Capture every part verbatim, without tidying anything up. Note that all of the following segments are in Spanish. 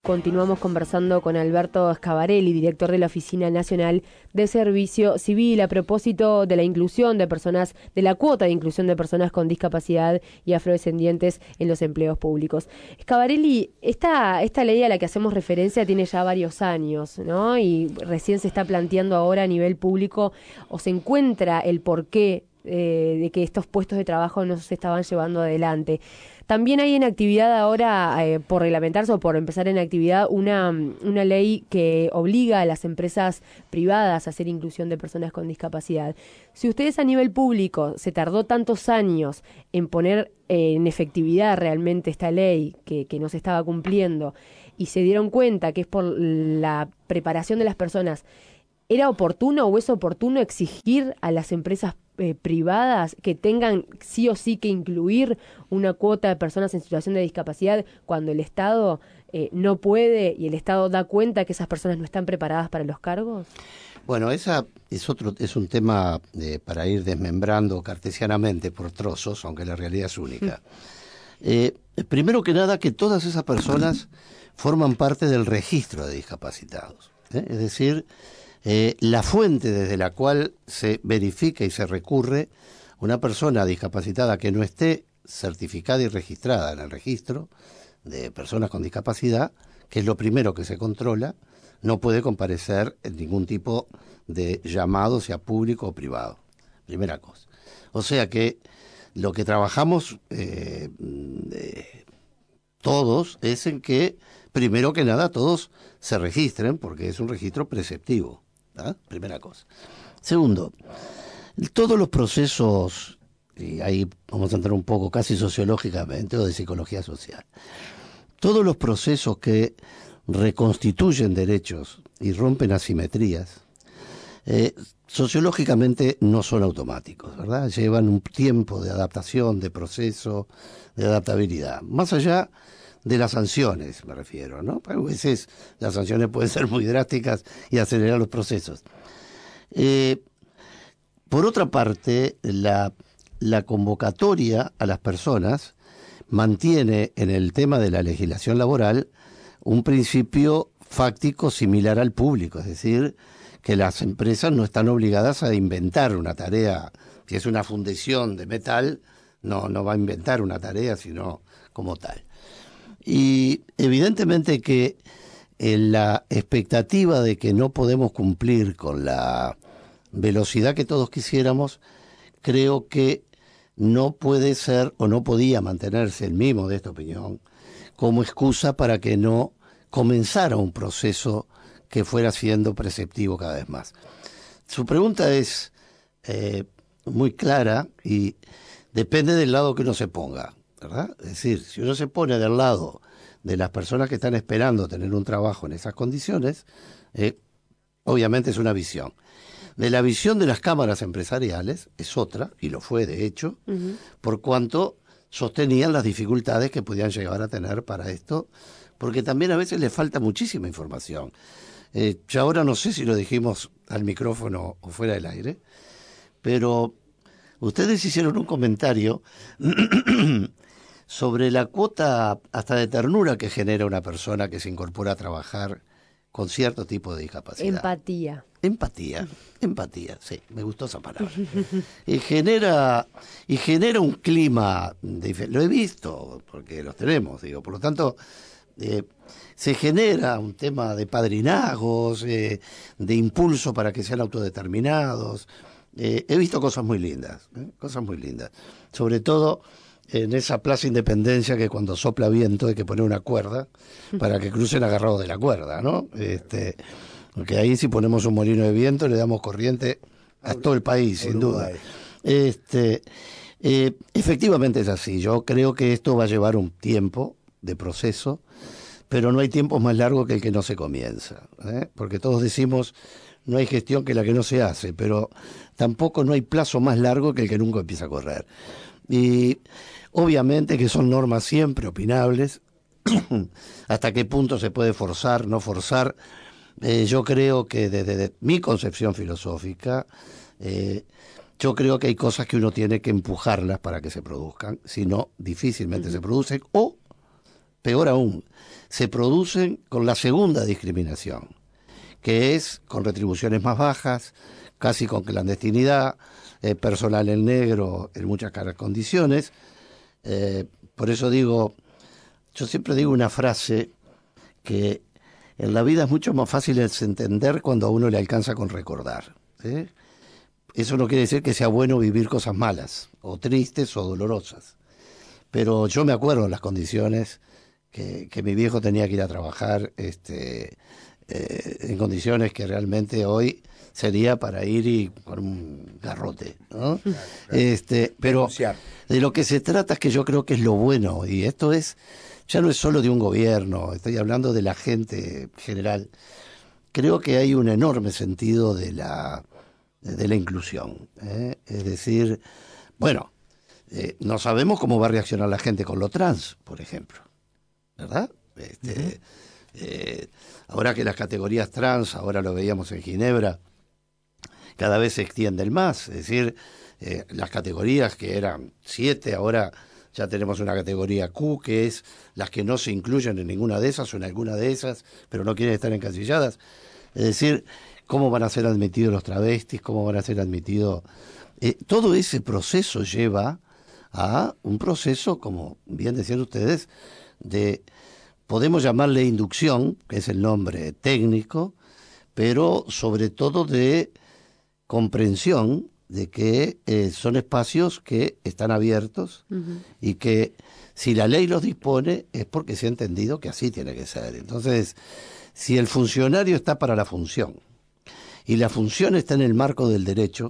continuamos conversando con Alberto Scavarelli, director de la Oficina Nacional de Servicio Civil, a propósito de la inclusión de personas, de la cuota de inclusión de personas con discapacidad y afrodescendientes en los empleos públicos. Scavarelli, esta, esta ley a la que hacemos referencia tiene ya varios años, ¿no? Y recién se está planteando ahora a nivel público, o se encuentra el porqué eh, de que estos puestos de trabajo no se estaban llevando adelante. También hay en actividad ahora, eh, por reglamentarse o por empezar en actividad, una, una ley que obliga a las empresas privadas a hacer inclusión de personas con discapacidad. Si ustedes a nivel público se tardó tantos años en poner eh, en efectividad realmente esta ley que, que no se estaba cumpliendo y se dieron cuenta que es por la preparación de las personas, ¿era oportuno o es oportuno exigir a las empresas Eh, privadas que tengan sí o sí que incluir una cuota de personas en situación de discapacidad cuando el Estado eh, no puede y el Estado da cuenta que esas personas no están preparadas para los cargos? Bueno, esa es otro es un tema eh, para ir desmembrando cartesianamente por trozos, aunque la realidad es única. Eh, primero que nada, que todas esas personas forman parte del registro de discapacitados, ¿eh? Es decir, Eh, la fuente desde la cual se verifica y se recurre, una persona discapacitada que no esté certificada y registrada en el registro de personas con discapacidad, que es lo primero que se controla, no puede comparecer en ningún tipo de llamado, sea público o privado. Primera cosa. O sea que lo que trabajamos eh, eh, todos es en que, primero que nada, todos se registren, porque es un registro preceptivo. ¿Ah? Primera cosa. Segundo, todos los procesos, y ahí vamos a entrar un poco casi sociológicamente o de psicología social, todos los procesos que reconstituyen derechos y rompen asimetrías, eh, sociológicamente no son automáticos, ¿verdad? Llevan un tiempo de adaptación, de proceso, de adaptabilidad. Más allá de las sanciones, me refiero, ¿no? A veces las sanciones pueden ser muy drásticas y acelerar los procesos. Eh, por otra parte, la, la convocatoria a las personas mantiene en el tema de la legislación laboral un principio fáctico similar al público, es decir, que las empresas no están obligadas a inventar una tarea. Si es una fundición de metal, no, no va a inventar una tarea, sino como tal. Y evidentemente que en la expectativa de que no podemos cumplir con la velocidad que todos quisiéramos, creo que no puede ser o no podía mantenerse el mismo de esta opinión como excusa para que no comenzara un proceso que fuera siendo preceptivo cada vez más. Su pregunta es eh, muy clara y depende del lado que uno se ponga, ¿verdad? Es decir, si uno se pone del lado de las personas que están esperando tener un trabajo en esas condiciones, eh, obviamente es una visión. De la visión de las cámaras empresariales es otra, y lo fue de hecho, uh-huh. por cuanto sostenían las dificultades que podían llegar a tener para esto, porque también a veces les falta muchísima información. Eh, ya ahora no sé si lo dijimos al micrófono o fuera del aire, pero ustedes hicieron un comentario sobre la cuota hasta de ternura que genera una persona que se incorpora a trabajar con cierto tipo de discapacidad. Empatía. Empatía, empatía, sí, me gustó esa palabra. Y genera, y genera un clima, de, lo he visto, porque los tenemos, digo, por lo tanto, eh, se genera un tema de padrinazgos, eh, de impulso para que sean autodeterminados. Eh, he visto cosas muy lindas, ¿eh? cosas muy lindas. Sobre todo en esa Plaza Independencia que cuando sopla viento hay que poner una cuerda para que crucen agarrados de la cuerda, ¿no? Este, porque ahí si ponemos un molino de viento le damos corriente a todo el país, sin duda. Este, eh, efectivamente es así. Yo creo que esto va a llevar un tiempo de proceso, pero no hay tiempo más largo que el que no se comienza, ¿eh? Porque todos decimos no hay gestión que la que no se hace, pero tampoco no hay plazo más largo que el que nunca empieza a correr. Y obviamente que son normas siempre opinables, hasta qué punto se puede forzar, no forzar. Eh, yo creo que desde, desde mi concepción filosófica, eh, yo creo que hay cosas que uno tiene que empujarlas para que se produzcan, si no, difícilmente uh-huh. se producen, o peor aún, se producen con la segunda discriminación, que es con retribuciones más bajas, casi con clandestinidad, eh, personal en negro en muchas condiciones. Eh, por eso digo, yo siempre digo una frase que en la vida es mucho más fácil de entender cuando a uno le alcanza con recordar, ¿sí? Eso no quiere decir que sea bueno vivir cosas malas, o tristes, o dolorosas. Pero yo me acuerdo de las condiciones que, que mi viejo tenía que ir a trabajar, este, eh, en condiciones que realmente hoy sería para ir y con un garrote, ¿no? Claro, claro. Este, pero denunciar. De lo que se trata es que yo creo que es lo bueno, y esto es, ya no es solo de un gobierno, estoy hablando de la gente general. Creo que hay un enorme sentido de la, de la inclusión, ¿eh? Es decir, bueno, eh, no sabemos cómo va a reaccionar la gente con lo trans, por ejemplo, ¿verdad? Este, uh-huh. eh, ahora que las categorías trans, ahora lo veíamos en Ginebra, cada vez se extienden más, es decir, eh, las categorías que eran siete, ahora ya tenemos una categoría Q, que es las que no se incluyen en ninguna de esas o en alguna de esas, pero no quieren estar encasilladas. Es decir, cómo van a ser admitidos los travestis, cómo van a ser admitidos. Eh, todo ese proceso lleva a un proceso, como bien decían ustedes, de, podemos llamarle inducción, que es el nombre técnico, pero sobre todo de comprensión de que eh, son espacios que están abiertos uh-huh. y que si la ley los dispone es porque se ha entendido que así tiene que ser. Entonces, si el funcionario está para la función y la función está en el marco del derecho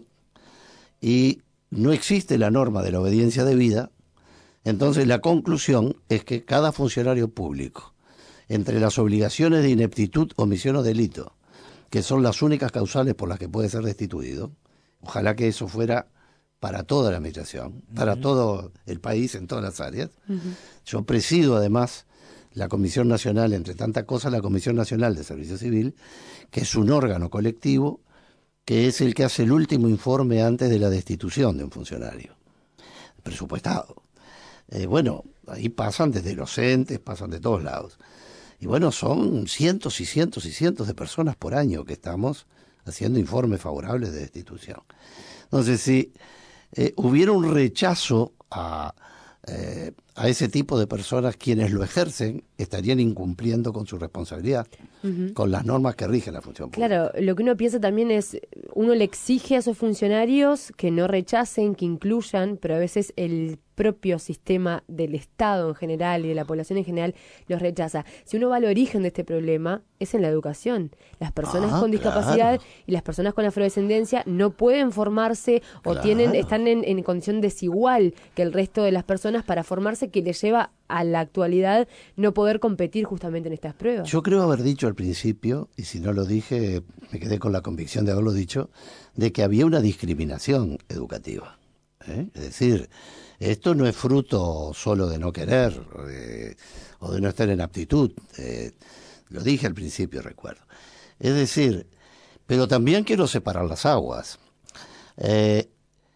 y no existe la norma de la obediencia debida, entonces la conclusión es que cada funcionario público, entre las obligaciones de ineptitud, omisión o delito, que son las únicas causales por las que puede ser destituido, ojalá que eso fuera para toda la administración, para uh-huh. todo el país, en todas las áreas. Uh-huh. Yo presido además la Comisión Nacional, entre tantas cosas, la Comisión Nacional de Servicio Civil, que es un órgano colectivo, que es el que hace el último informe antes de la destitución de un funcionario, presupuestado. Eh, bueno, ahí pasan desde los entes, pasan de todos lados. Y bueno, son cientos y cientos y cientos de personas por año que estamos haciendo informes favorables de destitución. Entonces, si eh, hubiera un rechazo a, eh, a ese tipo de personas, quienes lo ejercen estarían incumpliendo con su responsabilidad, uh-huh. con las normas que rigen la función pública. Claro, lo que uno piensa también es, uno le exige a esos funcionarios que no rechacen, que incluyan, pero a veces el propio sistema del Estado en general y de la población en general los rechaza. Si uno va al origen de este problema, es en la educación. Las personas ah, con discapacidad claro. y las personas con afrodescendencia no pueden formarse o claro. tienen están en, en condición desigual que el resto de las personas para formarse, que les lleva a la actualidad no poder competir justamente en estas pruebas. Yo creo haber dicho al principio, y si no lo dije, me quedé con la convicción de haberlo dicho, de que había una discriminación educativa. ¿eh? Es decir, esto no es fruto solo de no querer eh, o de no estar en aptitud. Eh, lo dije al principio, recuerdo. Es decir, pero también quiero separar las aguas. Eh,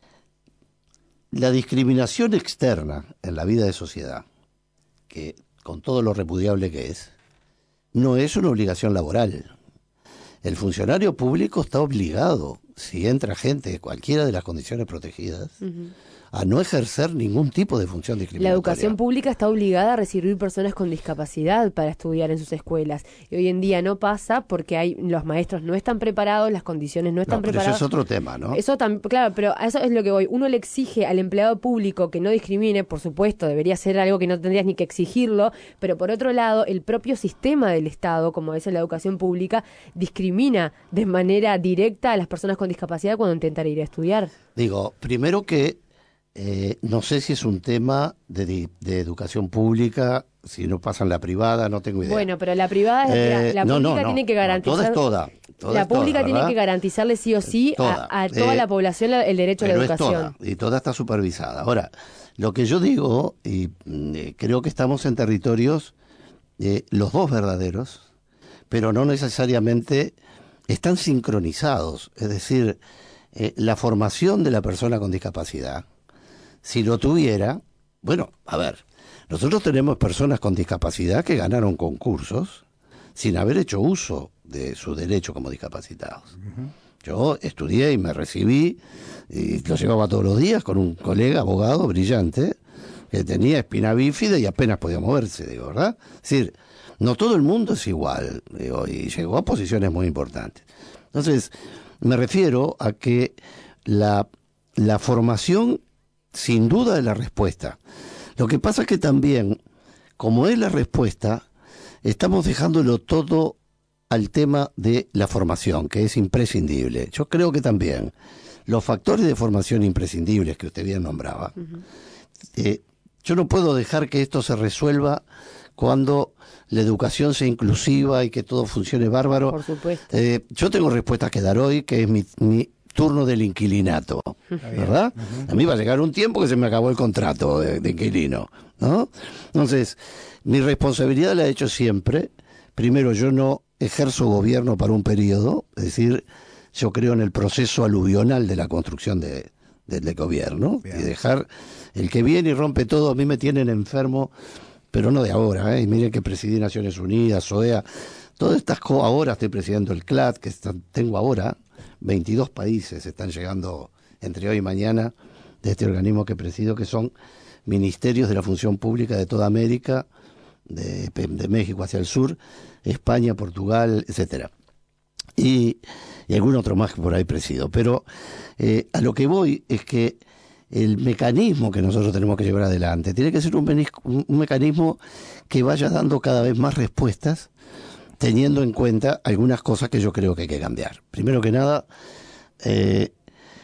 la discriminación externa en la vida de sociedad, que con todo lo repudiable que es, no es una obligación laboral. El funcionario público está obligado, si entra gente de cualquiera de las condiciones protegidas, uh-huh. a no ejercer ningún tipo de función discriminatoria. La educación pública está obligada a recibir personas con discapacidad para estudiar en sus escuelas. Y hoy en día no pasa porque hay los maestros no están preparados, las condiciones no están no, pero preparadas. Eso es otro tema, ¿no? Eso tam- claro, pero a eso es lo que voy. Uno le exige al empleado público que no discrimine, por supuesto, debería ser algo que no tendrías ni que exigirlo, pero por otro lado, el propio sistema del Estado, como es la educación pública, discrimina de manera directa a las personas con discapacidad cuando intentan ir a estudiar. Digo, primero que Eh, no sé si es un tema de, de educación pública, si no pasa en la privada, no tengo idea. Bueno, pero la privada, eh, la, la no, pública no, no, tiene que garantizar. No, toda es toda. toda la es pública toda, tiene ¿verdad? que garantizarle sí o sí toda. a, a toda eh, la población el derecho a la educación. Es toda, y toda está supervisada. Ahora, lo que yo digo, y eh, creo que estamos en territorios, eh, los dos verdaderos, pero no necesariamente están sincronizados. Es decir, eh, la formación de la persona con discapacidad, si lo tuviera, bueno, a ver, Nosotros tenemos personas con discapacidad que ganaron concursos sin haber hecho uso de su derecho como discapacitados. Uh-huh. Yo estudié y me recibí, y lo llevaba todos los días con un colega abogado brillante, que tenía espina bífida y apenas podía moverse, digo, ¿verdad? Es decir, no todo el mundo es igual, digo, y llegó a posiciones muy importantes. Entonces, me refiero a que la, la formación, sin duda, es la respuesta. Lo que pasa es que también, como es la respuesta, estamos dejándolo todo al tema de la formación, que es imprescindible. Yo creo que también los factores de formación imprescindibles que usted bien nombraba, uh-huh. eh, yo no puedo dejar que esto se resuelva cuando la educación sea inclusiva y que todo funcione bárbaro. Por supuesto. Eh, yo tengo respuestas que dar hoy, que es mi, mi turno del inquilinato, ¿verdad? Uh-huh. A mí va a llegar un tiempo que se me acabó el contrato de, de inquilino, ¿no? Entonces, mi responsabilidad la he hecho siempre. Primero, yo no ejerzo gobierno para un periodo, es decir, yo creo en el proceso aluvional de la construcción de, de, de gobierno. Bien. Y dejar el que viene y rompe todo. A mí me tienen enfermo, pero no de ahora, ¿eh? Y miren que presidí Naciones Unidas, O E A, todas estas cosas. Ahora estoy presidiendo el C L A D, que está, tengo ahora veintidós países están llegando entre hoy y mañana de este organismo que presido, que son ministerios de la función pública de toda América, de, de México hacia el sur, España, Portugal, etcétera. Y, y algún otro más que por ahí presido. Pero eh, a lo que voy es que el mecanismo que nosotros tenemos que llevar adelante tiene que ser un, un, un mecanismo que vaya dando cada vez más respuestas, teniendo en cuenta algunas cosas que yo creo que hay que cambiar. Primero que nada, eh,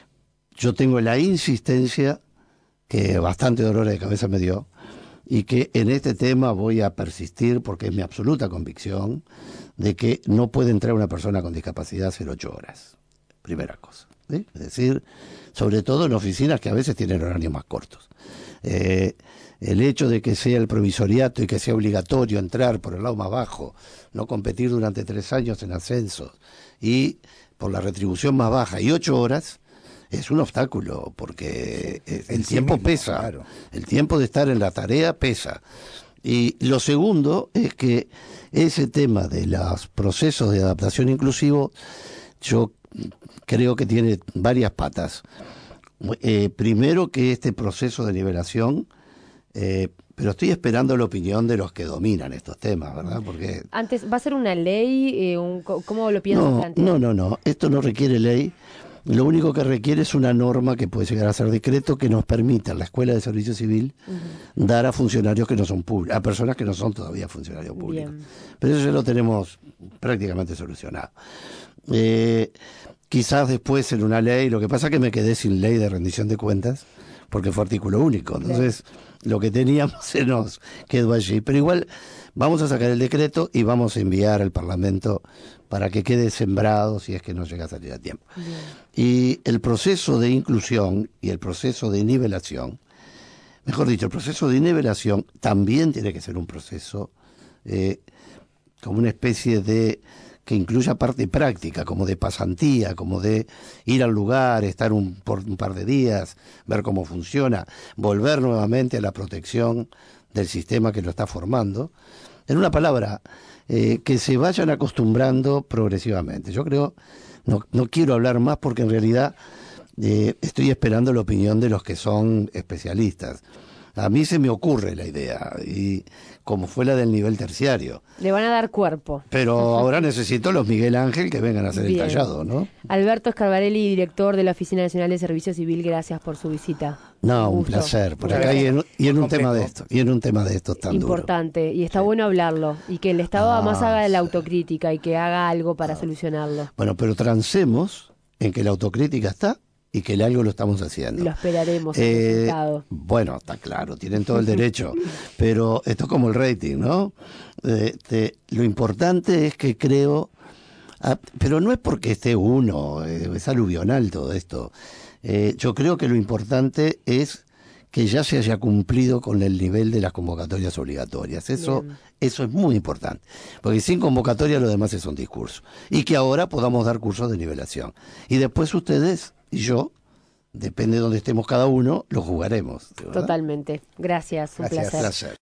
yo tengo la insistencia, que bastante dolor de cabeza me dio, y que en este tema voy a persistir porque es mi absoluta convicción de que no puede entrar una persona con discapacidad a hacer ocho horas. Primera cosa, ¿sí? Es decir, sobre todo en oficinas que a veces tienen horarios más cortos. Eh, el hecho de que sea el provisoriato y que sea obligatorio entrar por el lado más bajo, no competir durante tres años en ascensos y por la retribución más baja y ocho horas, es un obstáculo, porque el, el sí tiempo mismo, pesa, claro. El tiempo de estar en la tarea pesa. Y lo segundo es que ese tema de los procesos de adaptación inclusivo, yo creo que tiene varias patas. Eh, primero, que este proceso de nivelación, eh, pero estoy esperando la opinión de los que dominan estos temas, ¿verdad? Porque antes, ¿va a ser una ley? Eh, un, ¿Cómo lo piensas no, plantear? No, no, no, esto no requiere ley. Lo único que requiere es una norma que puede llegar a ser decreto que nos permita en la Escuela de Servicio Civil uh-huh. dar a funcionarios que no son públicos, a personas que no son todavía funcionarios públicos. Bien. Pero eso ya lo tenemos prácticamente solucionado. Eh, quizás después en una ley, lo que pasa es que me quedé sin ley de rendición de cuentas, porque fue artículo único. Entonces, bien, lo que teníamos se nos quedó allí. Pero igual vamos a sacar el decreto y vamos a enviar al Parlamento para que quede sembrado si es que no llega a salir a tiempo. Bien. Y el proceso de inclusión y el proceso de nivelación, mejor dicho, el proceso de nivelación también tiene que ser un proceso eh, como una especie de que incluya parte práctica, como de pasantía, como de ir al lugar, estar un, por un par de días, ver cómo funciona, volver nuevamente a la protección del sistema que lo está formando. En una palabra, eh, que se vayan acostumbrando progresivamente. Yo creo, no, no quiero hablar más porque en realidad eh, estoy esperando la opinión de los que son especialistas. A mí se me ocurre la idea, y como fue la del nivel terciario. Le van a dar cuerpo. Pero ahora necesito los Miguel Ángel que vengan a hacer Bien. el tallado, ¿no? Alberto Scarbarelli, director de la Oficina Nacional de Servicio Civil, gracias por su visita. No, un, un placer. Por acá y en, y en un tema de esto, y en un tema de estos tan importante, duro. Y está sí. bueno hablarlo, y que el Estado ah, además haga la autocrítica y que haga algo para ah. solucionarlo. Bueno, pero transemos en que la autocrítica está y que el algo lo estamos haciendo. Lo esperaremos. Eh, el bueno, está claro, tienen todo el derecho, pero esto es como el rating, ¿no? Eh, te, lo importante es que creo, ah, pero no es porque esté uno, eh, es aluvional todo esto. Eh, yo creo que lo importante es que ya se haya cumplido con el nivel de las convocatorias obligatorias. Eso, eso es muy importante, porque sin convocatoria lo demás es un discurso. Y que ahora podamos dar cursos de nivelación. Y después ustedes y yo, depende de donde estemos cada uno, lo jugaremos. Totalmente. Gracias, un Gracias. placer. placer.